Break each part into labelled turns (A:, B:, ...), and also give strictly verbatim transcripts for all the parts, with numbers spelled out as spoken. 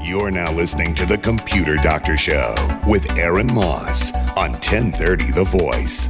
A: You're now listening to The Computer Doctor Show with Aaron Moss on ten thirty The Voice.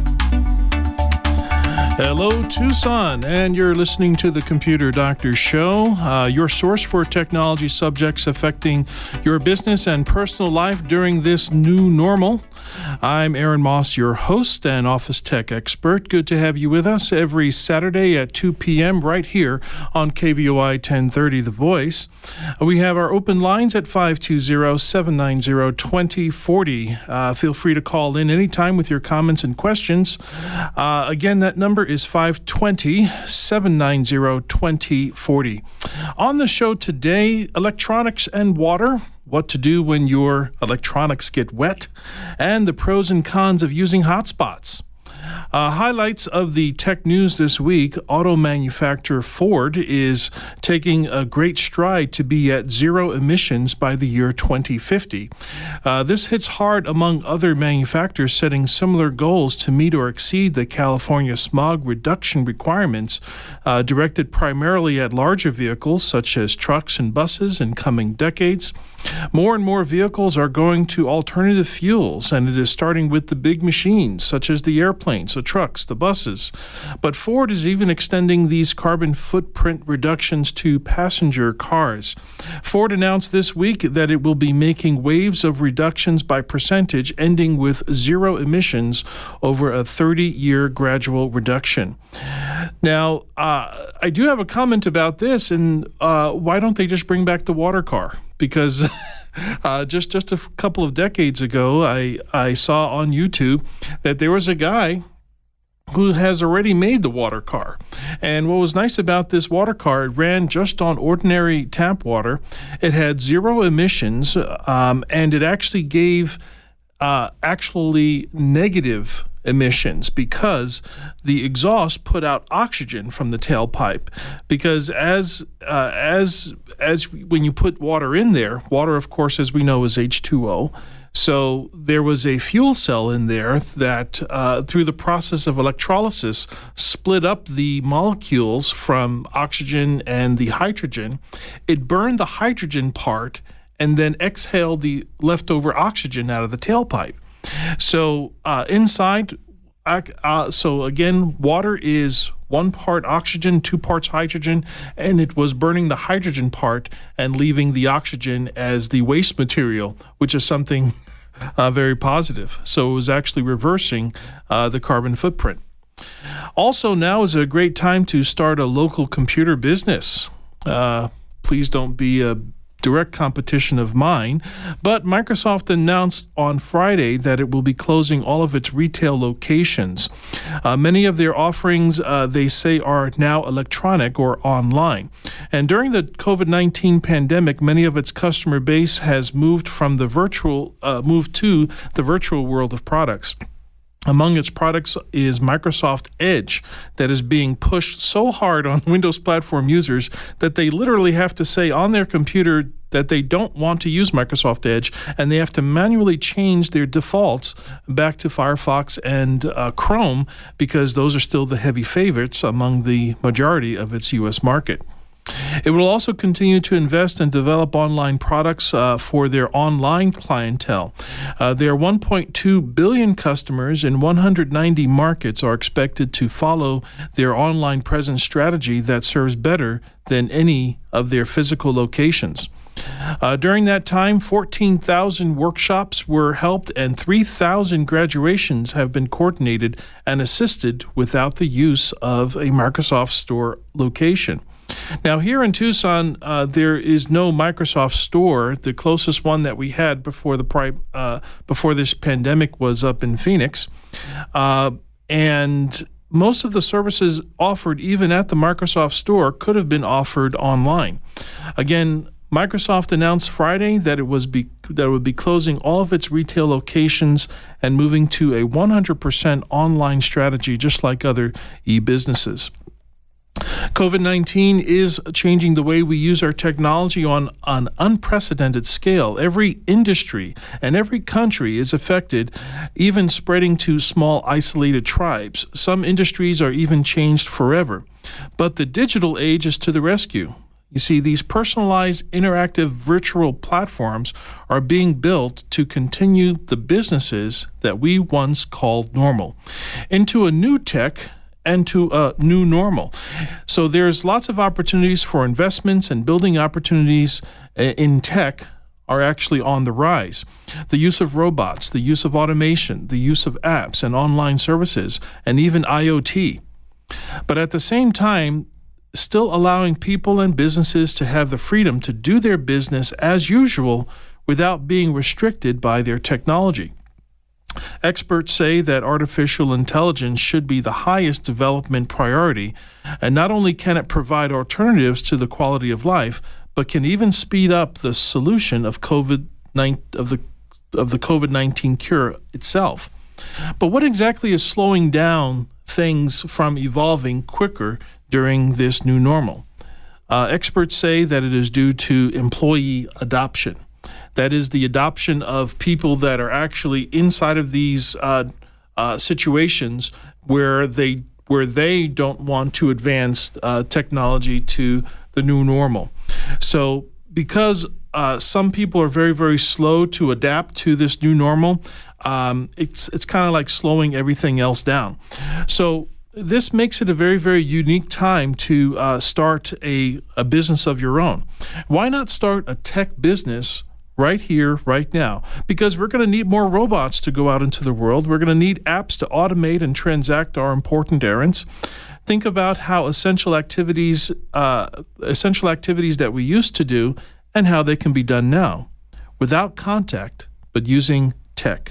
B: Hello, Tucson, and you're listening to The Computer Doctor Show, uh, your source for technology subjects affecting your business and personal life during this new normal. I'm Aaron Moss, your host and office tech expert. Good to have you with us every Saturday at two p.m. right here on K V O I ten thirty The Voice. We have our open lines at five two zero, seven nine zero, two zero four zero. Uh, feel free to call in anytime with your comments and questions. Uh, again, that number is five two zero, seven nine zero, two zero four zero. On the show today, electronics and water, what to do when your electronics get wet, and the pros and cons of using hotspots. Uh, highlights of the tech news this week: auto manufacturer Ford is taking a great stride to be at zero emissions by the year twenty fifty. Uh, this hits hard among other manufacturers setting similar goals to meet or exceed the California smog reduction requirements, uh, directed primarily at larger vehicles such as trucks and buses in coming decades. More and more vehicles are going to alternative fuels, and it is starting with the big machines such as the airplanes, the trucks, the buses. But Ford is even extending these carbon footprint reductions to passenger cars. Ford announced this week that it will be making waves of reductions by percentage, ending with zero emissions over a thirty-year gradual reduction. Now, uh, I do have a comment about this, and uh, why don't they just bring back the water car? Because uh, just just a couple of decades ago, I, I saw on YouTube that there was a guy who has already made the water car. And what was nice about this water car, it ran just on ordinary tap water. It had zero emissions, um, and it actually gave uh, actually negative emissions because the exhaust put out oxygen from the tailpipe. Because as uh, as as when you put water in there, water, of course, as we know, is H two O. So there was a fuel cell in there that, uh, through the process of electrolysis, split up the molecules from oxygen and the hydrogen. It burned the hydrogen part and then exhaled the leftover oxygen out of the tailpipe. So uh, inside, uh, so again, water is one part oxygen, two parts hydrogen, and it was burning the hydrogen part and leaving the oxygen as the waste material, which is something uh, very positive. So it was actually reversing uh, the carbon footprint. Also, now is a great time to start a local computer business. Uh, please don't be a direct competition of mine, but Microsoft announced on Friday that it will be closing all of its retail locations. Uh, many of their offerings, uh, they say, are now electronic or online. And during the covid nineteen pandemic, many of its customer base has moved from the virtual, uh, moved to the virtual world of products. Among its products is Microsoft Edge, that is being pushed so hard on Windows platform users that they literally have to say on their computer that they don't want to use Microsoft Edge, and they have to manually change their defaults back to Firefox and uh, Chrome, because those are still the heavy favorites among the majority of its U S market. It will also continue to invest and develop online products uh, for their online clientele. Uh, their one point two billion customers in one hundred ninety markets are expected to follow their online presence strategy that serves better than any of their physical locations. Uh, during that time, fourteen thousand workshops were held and three thousand graduations have been coordinated and assisted without the use of a Microsoft Store location. Now, here in Tucson, uh, there is no Microsoft Store. The closest one that we had before the pri- uh, before this pandemic was up in Phoenix, uh, and most of the services offered, even at the Microsoft Store, could have been offered online. Again, Microsoft announced Friday that it was be, that it would be closing all of its retail locations and moving to a one hundred percent online strategy, just like other e-businesses. covid nineteen is changing the way we use our technology on an unprecedented scale. Every industry and every country is affected, even spreading to small isolated tribes. Some industries are even changed forever. But the digital age is to the rescue. You see, these personalized interactive virtual platforms are being built to continue the businesses that we once called normal into a new tech and to a new normal. So there's lots of opportunities for investments, and building opportunities in tech are actually on the rise. The use of robots, the use of automation, the use of apps and online services, and even I O T. But at the same time, still allowing people and businesses to have the freedom to do their business as usual without being restricted by their technology. Experts say that artificial intelligence should be the highest development priority, and not only can it provide alternatives to the quality of life, but can even speed up the solution of COVID of the of the COVID nineteen cure itself. But what exactly is slowing down things from evolving quicker during this new normal? Uh, experts say that it is due to employee adoption. That is the adoption of people that are actually inside of these uh, uh, situations where they where they don't want to advance uh, technology to the new normal. So because uh, some people are very, very slow to adapt to this new normal, um, it's it's kind of like slowing everything else down. So this makes it a very, very unique time to uh, start a, a business of your own. Why not start a tech business right here, right now? Because we're going to need more robots to go out into the world. We're going to need apps to automate and transact our important errands. Think about how essential activities, uh, essential activities that we used to do, and how they can be done now, without contact, but using tech.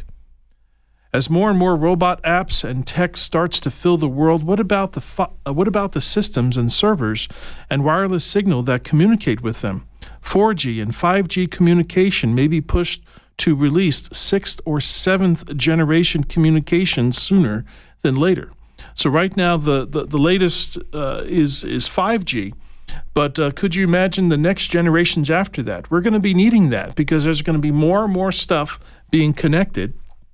B: As more and more robot apps and tech starts to fill the world, what about the fu- uh, what about the systems and servers and wireless signal that communicate with them? four G and five G communication may be pushed to release sixth or seventh generation communications sooner than later. So right now, the, the, the latest uh, is, is five G, but uh, could you imagine the next generations after that? We're going to be needing that because there's going to be more and more stuff being connected,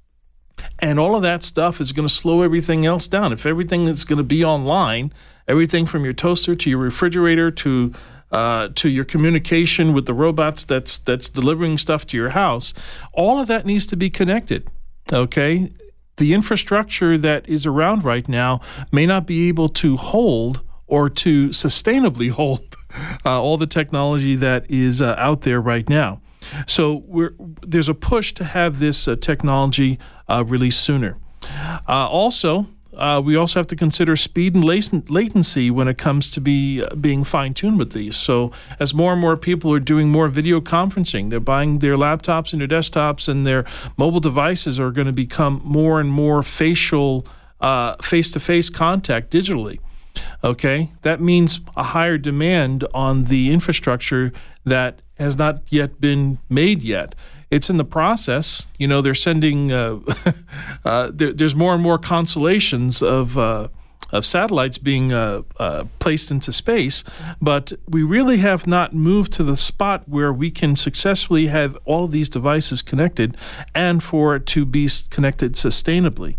B: and all of that stuff is going to slow everything else down. If everything is going to be online, everything from your toaster to your refrigerator to uh, to your communication with the robots that's that's delivering stuff to your house, all of that needs to be connected, okay? The infrastructure that is around right now may not be able to hold or to sustainably hold uh, all the technology that is uh, out there right now. So we're, there's a push to have this uh, technology uh, released sooner. Uh, also, uh, we also have to consider speed and latency when it comes to be uh, being fine-tuned with these. So as more and more people are doing more video conferencing, they're buying their laptops and their desktops, and their mobile devices are going to become more and more facial, uh, face-to-face contact digitally. Okay, that means a higher demand on the infrastructure that has not yet been made yet. It's in the process. You know, they're sending, uh, uh, there, there's more and more constellations of uh, of satellites being uh, uh, placed into space, but we really have not moved to the spot where we can successfully have all of these devices connected and for it to be connected sustainably.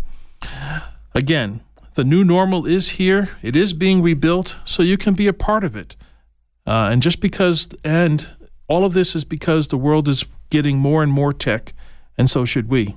B: Again, the new normal is here. It is being rebuilt, so you can be a part of it. Uh, and just because, and all of this is because the world is getting more and more tech, and so should we.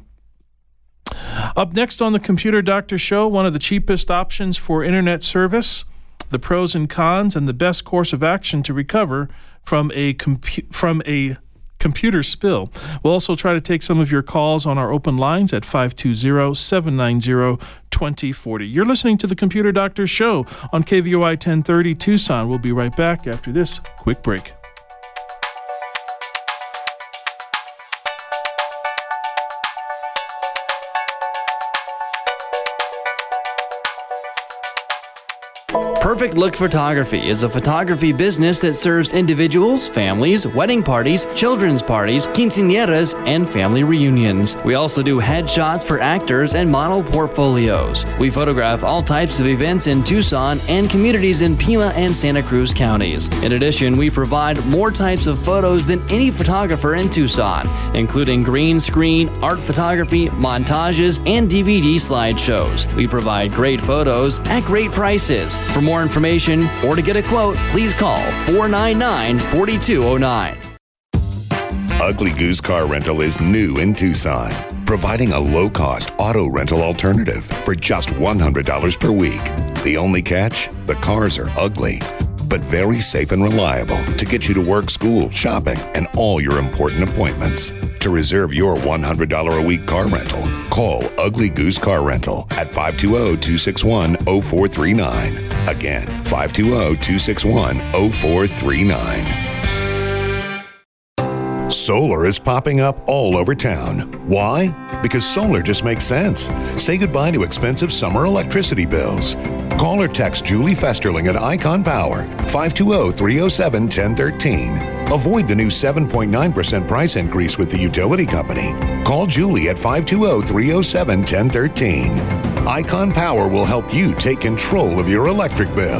B: Up next on the Computer Doctor Show, one of the cheapest options for internet service, the pros and cons, and the best course of action to recover from a compu- from a computer spill. We'll also try to take some of your calls on our open lines at five two zero, seven nine zero, two zero four zero. You're listening to the Computer Doctor Show on K V O I ten thirty Tucson. We'll be right back after this quick break.
C: Perfect Look Photography is a photography business that serves individuals, families, wedding parties, children's parties, quinceañeras, and family reunions. We also do headshots for actors and model portfolios. We photograph all types of events in Tucson and communities in Pima and Santa Cruz counties. In addition, we provide more types of photos than any photographer in Tucson, including green screen, art photography, montages, and D V D slideshows. We provide great photos at great prices. For more more information or to get a quote, please call four nine nine, four two zero nine.
A: Ugly Goose Car Rental is new in Tucson, providing a low-cost auto rental alternative for just one hundred dollars per week. The only catch? The cars are ugly, but very safe and reliable to get you to work, school, shopping, and all your important appointments. To reserve your one hundred dollars a week car rental, call Ugly Goose Car Rental at five two zero, two six one, zero four three nine. Again, five two zero, two six one, zero four three nine. Solar is popping up all over town. Why? Because solar just makes sense. Say goodbye to expensive summer electricity bills. Call or text Julie Festerling at Icon Power, five two zero, three zero seven, one zero one three. Avoid the new seven point nine percent price increase with the utility company. Call Julie at five two zero, three zero seven, one zero one three. Icon Power will help you take control of your electric bill.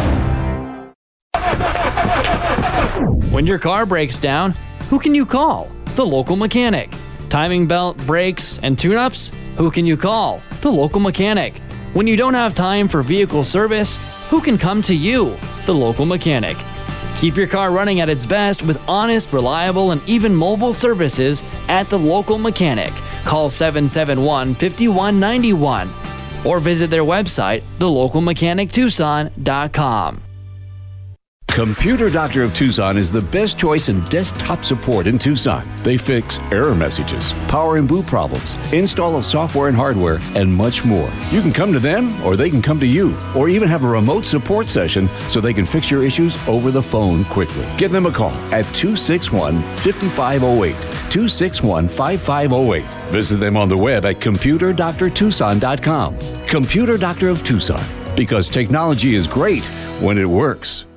C: When your car breaks down, who can you call? The local mechanic. Timing belt, brakes, and tune-ups? Who can you call? The local mechanic. When you don't have time for vehicle service, who can come to you? The local mechanic. Keep your car running at its best with honest, reliable, and even mobile services at the local mechanic. Call seven seven one, five one nine one or visit their website, the local mechanic tucson dot com.
D: Computer Doctor of Tucson is the best choice in desktop support in Tucson. They fix error messages, power and boot problems, install of software and hardware, and much more. You can come to them, or they can come to you, or even have a remote support session so they can fix your issues over the phone quickly. Give them a call at two six one, five five zero eight, two six one, five five zero eight. Visit them on the web at computer doctor tucson dot com. Computer Doctor of Tucson, because technology is great when it works.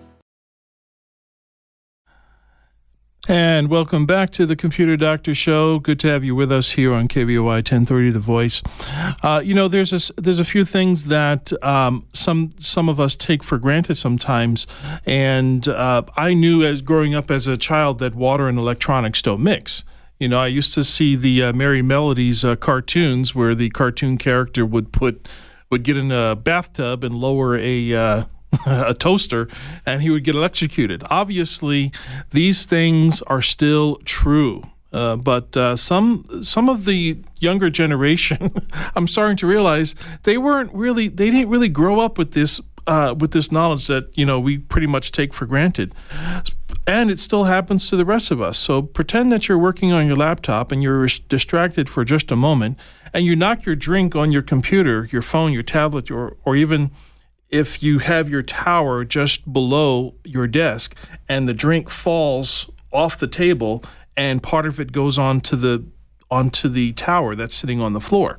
B: And welcome back to the Computer Doctor Show. Good to have you with us here on K B O I ten thirty The Voice. Uh, you know, there's a, there's a few things that um, some some of us take for granted sometimes. And uh, I knew as growing up as a child that water and electronics don't mix. You know, I used to see the uh, Merry Melodies uh, cartoons where the cartoon character would put would get in a bathtub and lower a uh, a toaster, and he would get electrocuted. Obviously, these things are still true, uh, but uh, some some of the younger generation, I'm starting to realize they weren't really, they didn't really grow up with this uh, with this knowledge that you know we pretty much take for granted. And it still happens to the rest of us. So pretend that you're working on your laptop and you're distracted for just a moment, and you knock your drink on your computer, your phone, your tablet, or or even if you have your tower just below your desk and the drink falls off the table and part of it goes onto the onto the tower that's sitting on the floor.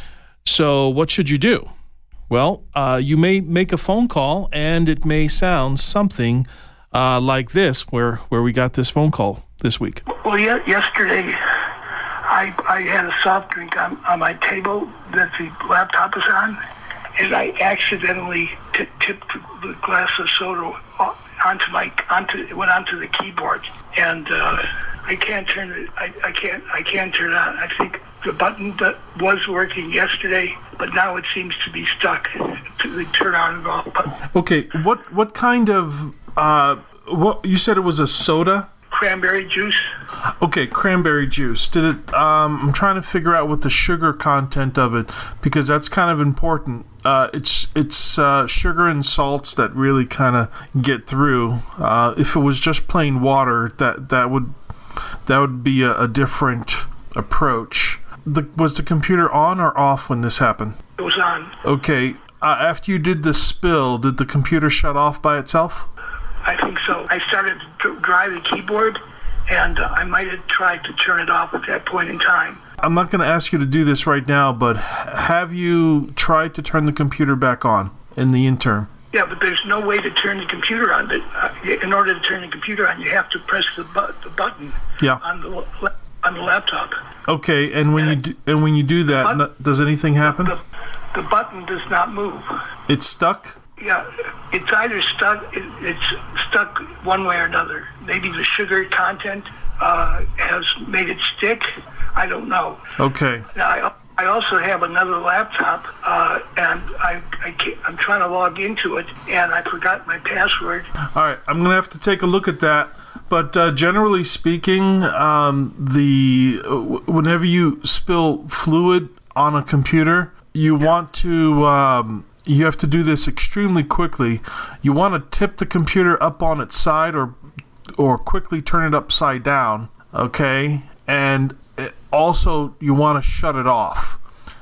B: So what should you do? Well, uh, you may make a phone call and it may sound something uh, like this, where, where we got this phone call this week.
E: Well, ye- yesterday I, I had a soft drink on, on my table that the laptop is on, and I accidentally t- tipped the glass of soda onto my onto it went onto the keyboard, and uh, I can't turn it. I, I can't. I can't turn it on. I think the button that was working yesterday, but now it seems to be stuck to the turn on and off button.
B: Okay, what what kind of uh, what you said it was a soda?
E: Cranberry juice.
B: Okay, cranberry juice. Did it? Um, I'm trying to figure out what the sugar content of it, because that's kind of important. Uh, it's it's uh, sugar and salts that really kind of get through. Uh, if it was just plain water, that that would that would be a, a different approach. The, was the computer on or off when this happened?
E: It was on.
B: Okay. Uh, after you did the spill, did the computer shut off by itself?
E: I think so. I started to drive the keyboard, and uh, I might have tried to turn it off at that point in time.
B: I'm not going to ask you to do this right now, but have you tried to turn the computer back on in the interim?
E: Yeah, but there's no way to turn the computer on. Uh, in order to turn the computer on, you have to press the, bu- the button
B: yeah.
E: on the on the laptop.
B: Okay, and when and you do, and when you do that, but, does anything happen?
E: The, the button does not move.
B: It's stuck?
E: Yeah, it's either stuck, it, it's stuck one way or another. Maybe the sugar content uh, has made it stick. I don't know.
B: Okay.
E: Now, I, I also have another laptop, uh, and I, I can't, I'm trying to log into it, and I forgot my password.
B: All right, I'm going to have to take a look at that. But uh, generally speaking, um, the uh, whenever you spill fluid on a computer, you yeah. want to um, you have to do this extremely quickly. You want to tip the computer up on its side, or or quickly turn it upside down. Okay, and also you want to shut it off.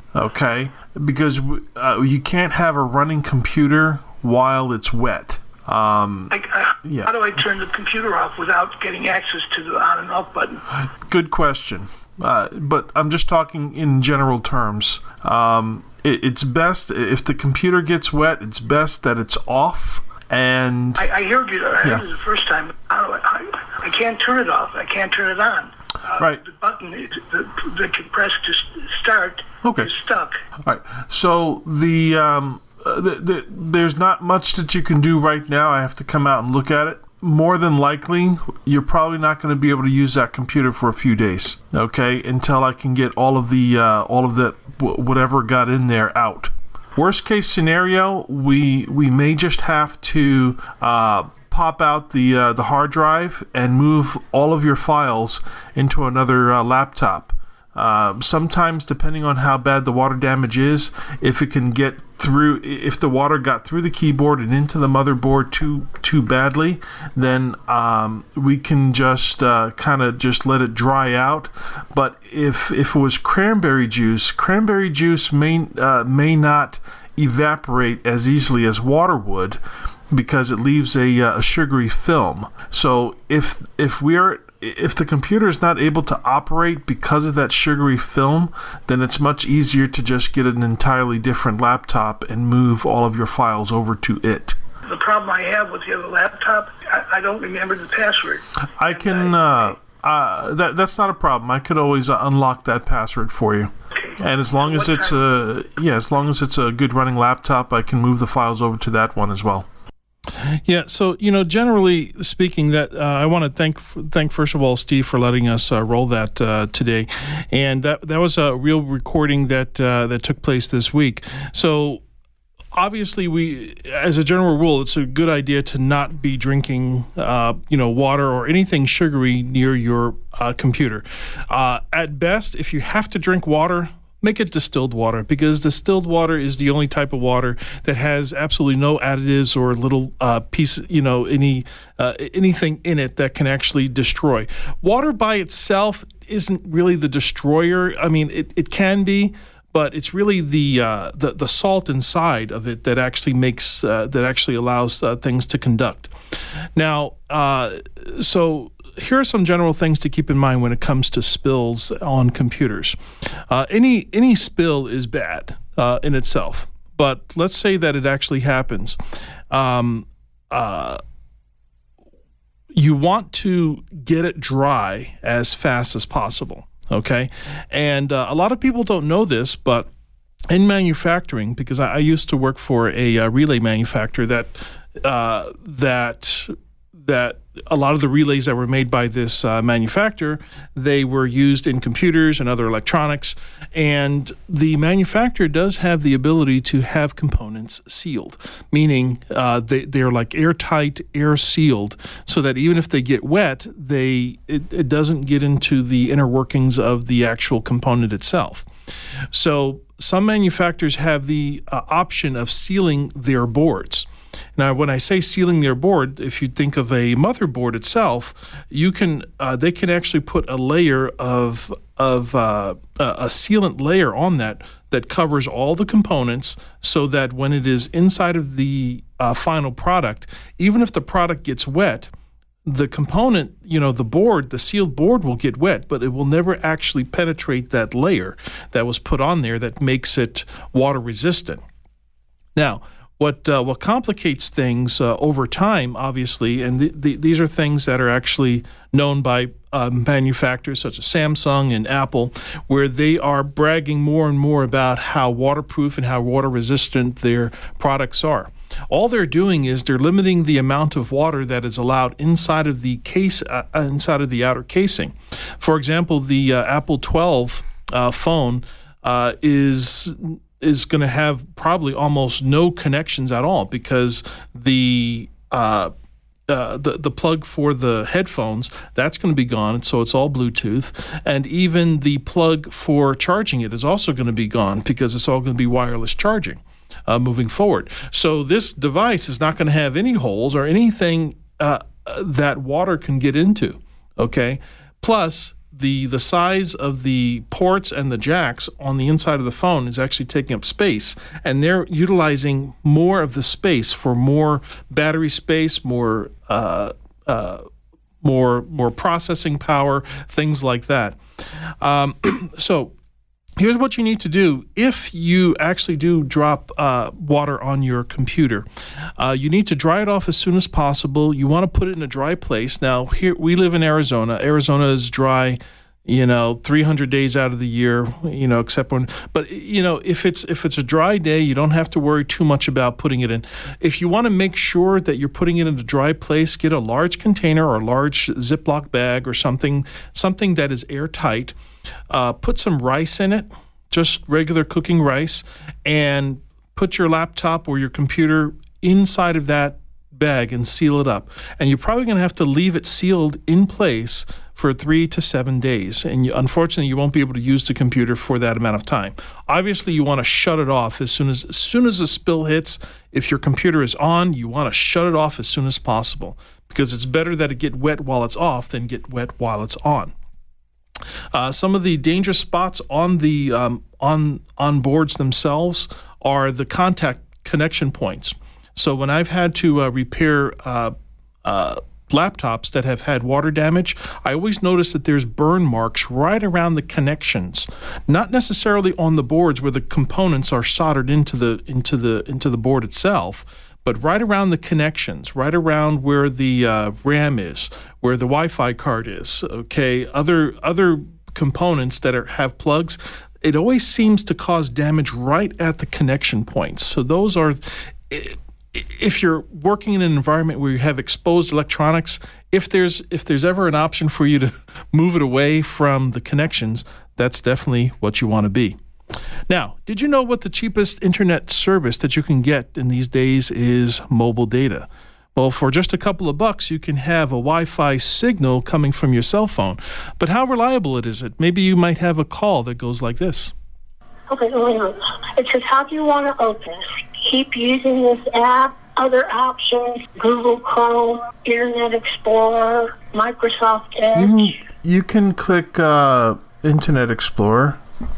B: Okay, because uh, you can't have a running computer while it's wet. Um,
E: I, I, yeah. How do I turn the computer off without getting access to the on and off button?
B: Good question. Uh, but I'm just talking in general terms. Um, it, it's best if the computer gets wet. It's best that it's off. And
E: I, I heard you. I heard yeah. it the first time. How do I, I, I can't turn it off. I can't turn it on. Uh,
B: right.
E: The button is, the, that you press to start
B: okay.
E: is stuck.
B: All right. So the. Um, Uh, the, the, there's not much that you can do right now. I have to come out and look at it. More than likely, you're probably not going to be able to use that computer for a few days, okay, until I can get all of the uh, all of that whatever got in there out. Worst case scenario, we we may just have to uh, pop out the uh, the hard drive and move all of your files into another uh, laptop. Uh, sometimes, depending on how bad the water damage is, if it can get through, if the water got through the keyboard and into the motherboard too too badly, then um, we can just uh, kind of just let it dry out. But if if it was cranberry juice, cranberry juice may uh, may not evaporate as easily as water would, because it leaves a, uh, a sugary film. So if if we're if the computer is not able to operate because of that sugary film, then it's much easier to just get an entirely different laptop and move all of your files over to it.
E: The problem I have with the other laptop, I, I don't remember the password.
B: I can, uh, uh, that that's not a problem. I could always uh, unlock that password for you.
E: Okay.
B: And as long as it's a, yeah, as long as it's a good running laptop, I can move the files over to that one as well.
F: Yeah, so, you know, generally speaking, that uh, I want to thank, thank first of all, Steve, for letting us uh, roll that uh, today. And that that was a real recording that uh, that took place this week. So, obviously, we, as a general rule, it's a good idea to not be drinking, uh, you know, water or anything sugary near your uh, computer. Uh, at best, if you have to drink water, make it distilled water, because distilled water is the only type of water that has absolutely no additives or little uh, piece, you know, any uh, anything in it that can actually destroy. Water by itself isn't really the destroyer. I mean, it, it can be, but it's really the uh, the the salt inside of it that actually makes uh, that actually allows uh, things to conduct. Now, uh, so. Here are some general things to keep in mind when it comes to spills on computers. Uh, any any spill is bad uh, in itself, but let's say that it actually happens. Um, uh, you want to get it dry as fast as possible, okay? And uh, a lot of people don't know this, but in manufacturing, because I, I used to work for a uh, relay manufacturer that uh, that that a lot of the relays that were made by this uh, manufacturer, they were used in computers and other electronics, and the manufacturer does have the ability to have components sealed, meaning uh, they, they're like airtight, air sealed, so that even if they get wet, they it, it doesn't get into the inner workings of the actual component itself. So some manufacturers have the uh, option of sealing their boards. Now, when I say sealing their board, if you think of a motherboard itself, you can uh, they can actually put a layer of of uh, a sealant layer on that that covers all the components, so that when it is inside of the uh, final product, even if the product gets wet, the component, you know, the board, the sealed board will get wet, but it will never actually penetrate that layer that was put on there that makes it water resistant. Now, What uh, what complicates things uh, over time, obviously, and the, the, these are things that are actually known by uh, manufacturers such as Samsung and Apple, where they are bragging more and more about how waterproof and how water resistant their products are. All they're doing is they're limiting the amount of water that is allowed inside of the case, uh, inside of the outer casing. For example, the uh, Apple twelve uh, phone. uh, is is going to have probably almost no connections at all, because the uh, uh, the the plug for the headphones, that's going to be gone, so it's all Bluetooth, and even the plug for charging it is also going to be gone, because it's all going to be wireless charging uh, moving forward. So this device is not going to have any holes or anything uh, that water can get into. Okay, plus the the size of the ports and the jacks on the inside of the phone is actually taking up space, and they're utilizing more of the space for more battery space, more uh, uh, more more processing power, things like that. Um, so here's what you need to do if you actually do drop uh, water on your computer. Uh, you need to dry it off as soon as possible. You want to put it in a dry place. Now, here we live in Arizona. Arizona is dry, you know, three hundred days out of the year, you know, except when. But you know, if it's if it's a dry day, you don't have to worry too much about putting it in. If you want to make sure that you're putting it in a dry place, get a large container or a large Ziploc bag or something, something that is airtight. Uh, put some rice in it, just regular cooking rice, and put your laptop or your computer inside of that bag and seal it up. And you're probably going to have to leave it sealed in place for three to seven days. And you, unfortunately, you won't be able to use the computer for that amount of time. Obviously, you want to shut it off as soon as as soon as the spill hits. If your computer is on, you want to shut it off as soon as possible, because it's better that it get wet while it's off than get wet while it's on. Uh, some of the dangerous spots on the um, on on boards themselves are the contact connection points. So when I've had to uh, repair uh, uh, laptops that have had water damage, I always notice that there's burn marks right around the connections, not necessarily on the boards where the components are soldered into the into the into the board itself, but right around the connections, right around where the uh, RAM is, where the Wi-Fi card is, okay, other other components that are, have plugs. It always seems to cause damage right at the connection points. So those are, if you're working in an environment where you have exposed electronics, if there's if there's ever an option for you to move it away from the connections, that's definitely what you want to be. Now, did you know what the cheapest internet service that you can get in these days is mobile data? Well, for just a couple of bucks, you can have a Wi-Fi signal coming from your cell phone. But how reliable it is it? Maybe you might have a call that goes like this.
G: Okay, wait a minute. It says, how do you want to open? Keep using this app, other options, Google Chrome, Internet Explorer, Microsoft Edge.
F: You, you can click uh, Internet Explorer.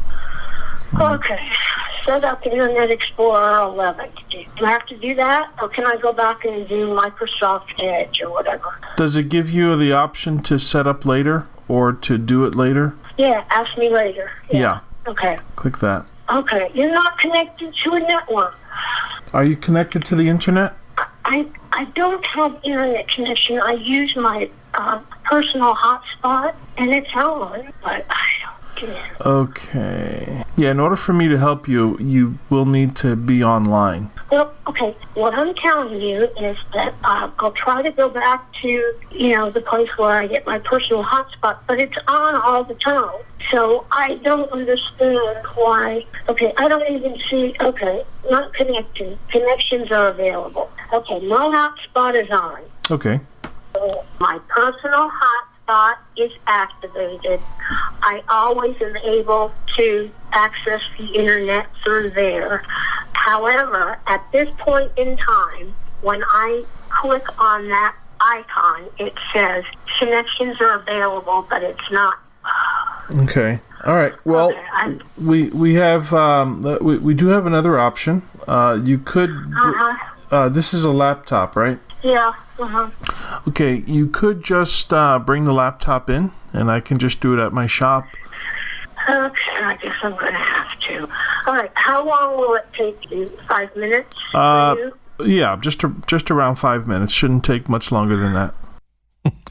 G: Okay. Set up Internet Explorer eleven. Do I have to do that, or can I go back and do Microsoft Edge or whatever?
F: Does it give you the option to set up later or to do it later?
G: Yeah, ask me later. Yeah.
F: yeah.
G: Okay.
F: Click that.
G: Okay. You're not connected to a network.
F: Are you connected to the internet?
G: I I don't have internet connection. I use my uh, personal hotspot, and it's on, but I don't get it.
F: Okay. Yeah, in order for me to help you, you will need to be online.
G: Well, okay, what I'm telling you is that uh, I'll try to go back to, you know, the place where I get my personal hotspot, but it's on all the time. So I don't understand why. Okay, I don't even see, okay, not connecting. Connections are available. Okay, my hotspot is on.
F: Okay.
G: So my personal hotspot is activated. I always am able to access the internet through there. However, at this point in time, when I click on that icon, it says connections are available, but it's not.
F: Okay. All right. Well,
G: okay,
F: we we have um, we we do have another option. Uh, you could.
G: Uh-huh.
F: Uh, this is a laptop, right?
G: Yeah. Uh-huh.
F: Okay. You could just uh, bring the laptop in, and I can just do it at my shop.
G: Okay. I guess I'm going to have to. All right. How long will it take you? Five minutes?
F: Uh,
G: for you?
F: Yeah, just a, just around five minutes. Shouldn't take much longer than that.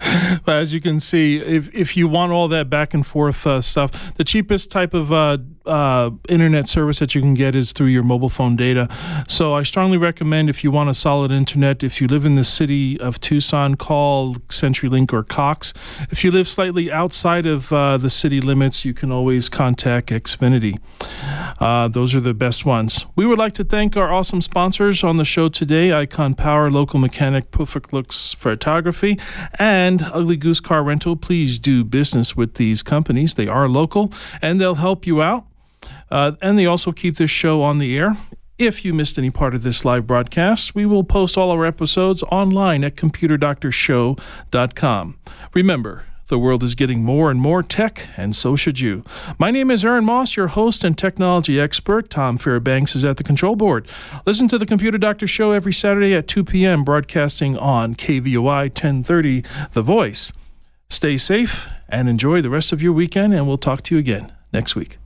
F: But as you can see, if if you want all that back and forth uh, stuff, the cheapest type of uh, uh, internet service that you can get is through your mobile phone data. So I strongly recommend, if you want a solid internet, if you live in the city of Tucson, call CenturyLink or Cox. If you live slightly outside of uh, the city limits, you can always contact Xfinity. Uh, those are the best ones. We would like to thank our awesome sponsors on the show today: Icon Power, Local Mechanic, Perfect Looks Photography, and Ugly Goose Car Rental. Please do business with these companies. They are local, and they'll help you out. Uh, and they also keep this show on the air. If you missed any part of this live broadcast, we will post all our episodes online at computer doctor show dot com. Remember, the world is getting more and more tech, and so should you. My name is Aaron Moss, your host and technology expert. Tom Fairbanks is at the control board. Listen to the Computer Doctor Show every Saturday at two p.m., broadcasting on K V O I ten thirty, The Voice. Stay safe and enjoy the rest of your weekend, and we'll talk to you again next week.